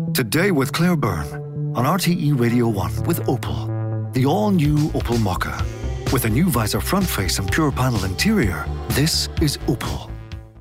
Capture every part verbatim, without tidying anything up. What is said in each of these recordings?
Today with Claire Byrne on R T E Radio one with Opel. The all-new Opel Mokka. With a new visor front face and pure panel interior, this is Opel.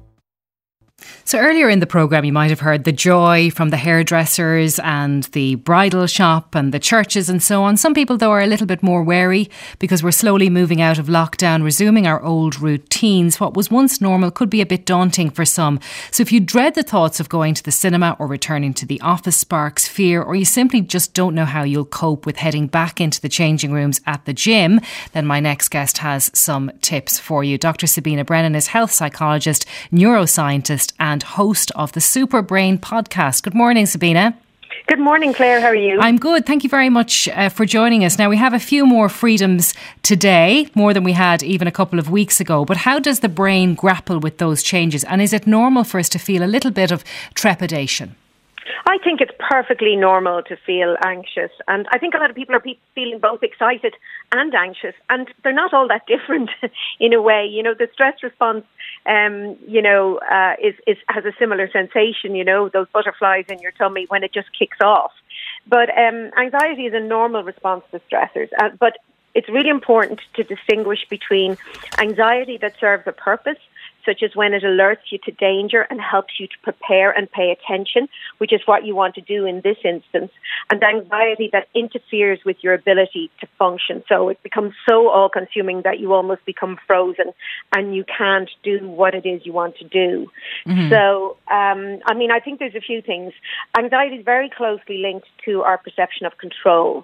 So earlier in the programme you might have heard the joy from the hairdressers and the bridal shop and the churches and so on. Some people though are a little bit more wary because we're slowly moving out of lockdown, resuming our old routines. What was once normal could be a bit daunting for some. So if you dread the thoughts of going to the cinema or returning to the office sparks fear, or you simply just don't know how you'll cope with heading back into the changing rooms at the gym, then my next guest has some tips for you. Doctor Sabina Brennan is health psychologist, neuroscientist and host of the Super Brain podcast. Good morning, Sabina. Good morning, Claire. How are you? I'm good. Thank you very much uh, for joining us. Now, we have a few more freedoms today, more than we had even a couple of weeks ago. But how does the brain grapple with those changes? And is it normal for us to feel a little bit of trepidation? I think it's perfectly normal to feel anxious, and I think a lot of people are pe- feeling both excited and anxious, and they're not all that different in a way. You know, the stress response, um, you know, uh, is, is has a similar sensation. You know, those butterflies in your tummy when it just kicks off. But um, anxiety is a normal response to stressors, uh, but it's really important to distinguish between anxiety that serves a purpose, such as when it alerts you to danger and helps you to prepare and pay attention, which is what you want to do in this instance, and anxiety that interferes with your ability to function. So it becomes so all-consuming that you almost become frozen and you can't do what it is you want to do. Mm-hmm. So, um, I mean, I think there's a few things. Anxiety is very closely linked to our perception of control.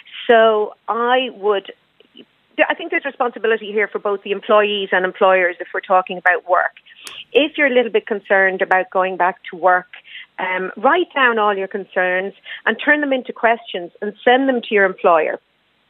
So I would... I think there's responsibility here for both the employees and employers if we're talking about work. If you're a little bit concerned about going back to work, um, write down all your concerns and turn them into questions and send them to your employer.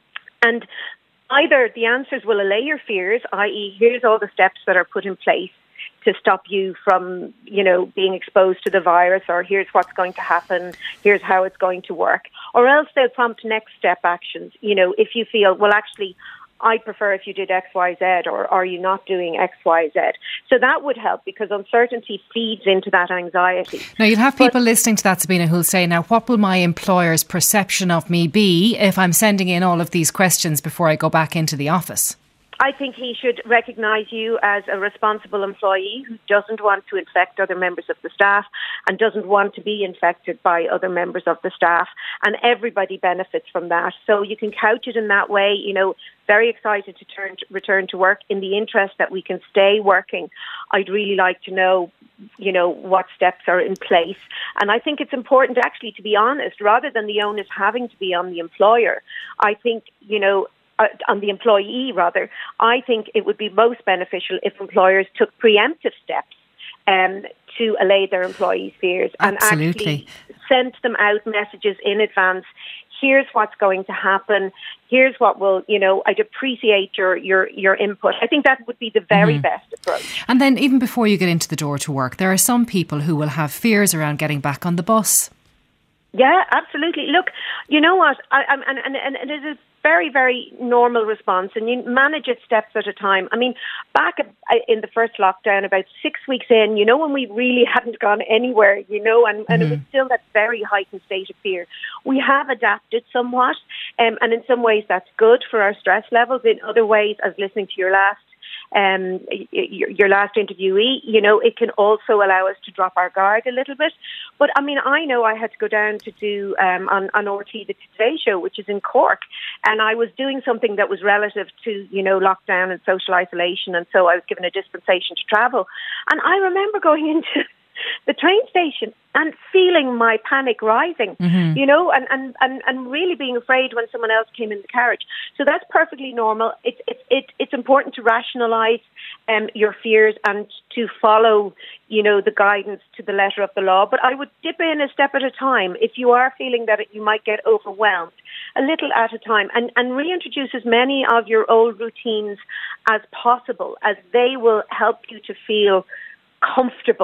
And either the answers will allay your fears, that is here's all the steps that are put in place to stop you from, you know, being exposed to the virus, or here's what's going to happen, here's how it's going to work. Or else they'll prompt next step actions. You know, if you feel, well, actually, I'd prefer if you did X, Y, Z, or are you not doing X, Y, Z? So that would help because uncertainty feeds into that anxiety. Now, you'll have people but, listening to that, Sabina, who'll say, now, what will my employer's perception of me be if I'm sending in all of these questions before I go back into the office? I think he should recognise you as a responsible employee who doesn't want to infect other members of the staff and doesn't want to be infected by other members of the staff. And everybody benefits from that. So you can couch it in that way, you know, very excited to turn to return to work in the interest that we can stay working. I'd really like to know, you know, what steps are in place. And I think it's important actually to be honest, rather than the onus having to be on the employer. I think, you know, Uh, on the employee rather, I think it would be most beneficial if employers took preemptive steps um, to allay their employees' fears. Absolutely. And actually sent them out messages in advance. Here's what's going to happen. Here's what will, you know, I'd appreciate your, your, your input. I think that would be the very mm-hmm. best approach. And then even before you get into the door to work, there are some people who will have fears around getting back on the bus. Yeah, absolutely. Look, you know what? I, I'm, and, and, and it is very, very normal response, and you manage it steps at a time. I mean, back in the first lockdown, about six weeks in, you know, when we really hadn't gone anywhere, you know, and, and mm-hmm. it was still that very heightened state of fear. We have adapted somewhat, um, and in some ways that's good for our stress levels. In other ways, as listening to your last Um, your, your last interviewee, you know, it can also allow us to drop our guard a little bit. But I mean, I know I had to go down to do um, on, on R T E the Today Show, which is in Cork, and I was doing something that was relative to, you know, lockdown and social isolation, and so I was given a dispensation to travel. And I remember going into the train station and feeling my panic rising, mm-hmm. you know, and, and, and, and really being afraid when someone else came in the carriage. So that's perfectly normal. It's it's it, it's important to rationalise um, your fears and to follow, you know, the guidance to the letter of the law. But I would dip in a step at a time. If you are feeling that it, you might get overwhelmed, a little at a time, and, and reintroduce as many of your old routines as possible, as they will help you to feel comfortable,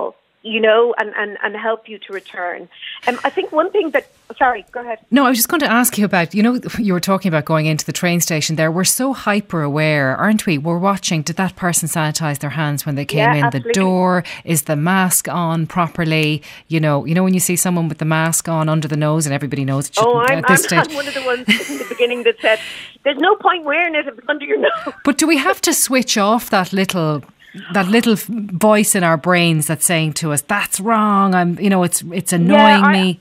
you know, and, and, and help you to return. Um, I think one thing that, sorry, go ahead. No, I was just going to ask you about, you know, you were talking about going into the train station there. We're so hyper aware, aren't we? We're watching, did that person sanitise their hands when they came yeah, in absolutely. the door? Is the mask on properly? You know, you know when you see someone with the mask on under the nose and everybody knows it shouldn't oh, I'm, at this I'm, stage. I'm one of the ones in the beginning that said, there's no point wearing it if it's under your nose. But do we have to switch off that little... that little voice in our brains that's saying to us, that's wrong, I'm, you know, it's it's annoying yeah, I, me.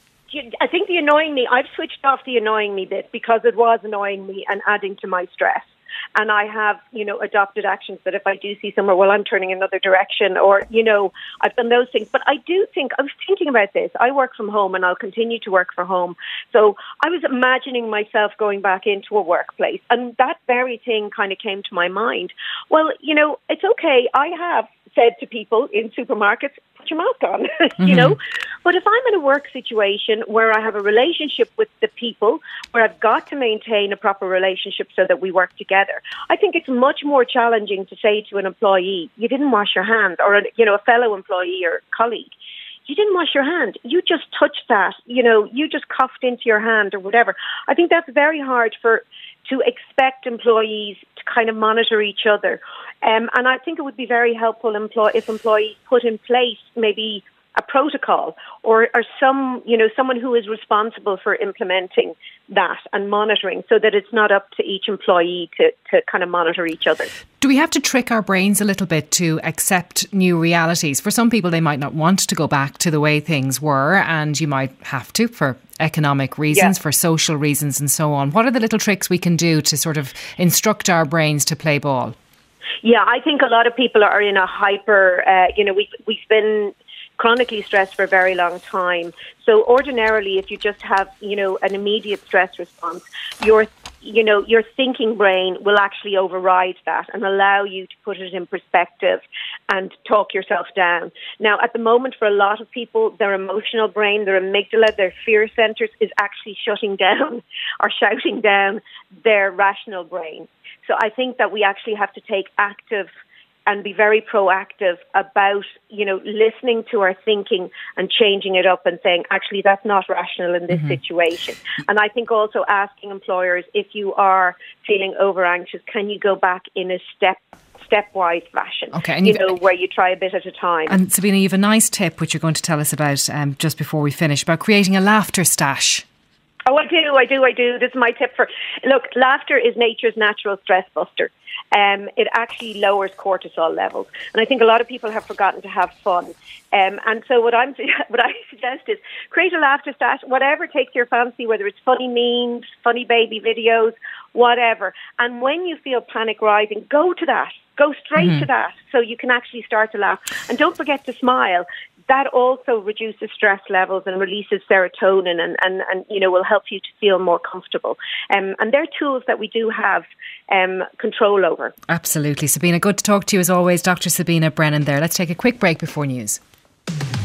I think the annoying me, I've switched off the annoying me bit because it was annoying me and adding to my stress. And I have, you know, adopted actions that if I do see somewhere, well, I'm turning another direction, or, you know, I've done those things. But I do think, I was thinking about this. I work from home and I'll continue to work from home. So I was imagining myself going back into a workplace. And that very thing kind of came to my mind. Well, you know, it's okay. I have said to people in supermarkets, put your mask on, mm-hmm. you know. But if I'm in a work situation where I have a relationship with the people, where I've got to maintain a proper relationship so that we work together, I think it's much more challenging to say to an employee, you didn't wash your hands, or, a, you know, a fellow employee or colleague, you didn't wash your hand. You just touched that, you know, you just coughed into your hand or whatever. I think that's very hard for to expect employees to kind of monitor each other. Um, and I think it would be very helpful employ- if employees put in place maybe a protocol or, or some, you know, someone who is responsible for implementing that and monitoring, so that it's not up to each employee to, to kind of monitor each other. Do we have to trick our brains a little bit to accept new realities? For some people, they might not want to go back to the way things were, and you might have to for economic reasons, yeah. for social reasons and so on. What are the little tricks we can do to sort of instruct our brains to play ball? Yeah, I think a lot of people are in a hyper, uh, you know, we've, we've been chronically stressed for a very long time. So ordinarily, if you just have, you know, an immediate stress response, your, you know, your thinking brain will actually override that and allow you to put it in perspective and talk yourself down. Now, at the moment, for a lot of people, their emotional brain, their amygdala, their fear centers is actually shutting down or shouting down their rational brain. So I think that we actually have to take active and be very proactive about, you know, listening to our thinking and changing it up and saying, actually, that's not rational in this mm-hmm. situation. And I think also asking employers, if you are feeling over anxious, can you go back in a step stepwise fashion, okay, and you know, where you try a bit at a time. And Sabina, you have a nice tip which you're going to tell us about um, just before we finish, about creating a laughter stash. Oh, I do, I do, I do. This is my tip for, look, laughter is nature's natural stress buster. Um, it actually lowers cortisol levels. And I think a lot of people have forgotten to have fun. Um, and so what, I'm, what I suggest is create a laughter stash, whatever takes your fancy, whether it's funny memes, funny baby videos, whatever. And when you feel panic rising, go to that. Go straight mm-hmm. to that so you can actually start to laugh. And don't forget to smile. That also reduces stress levels and releases serotonin and, and, and you know, will help you to feel more comfortable. Um, and they're tools that we do have um, control over. Absolutely. Sabina, good to talk to you as always. Doctor Sabina Brennan there. Let's take a quick break before news.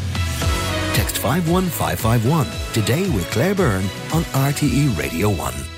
Text five one five five one today with Claire Byrne on R T E Radio one.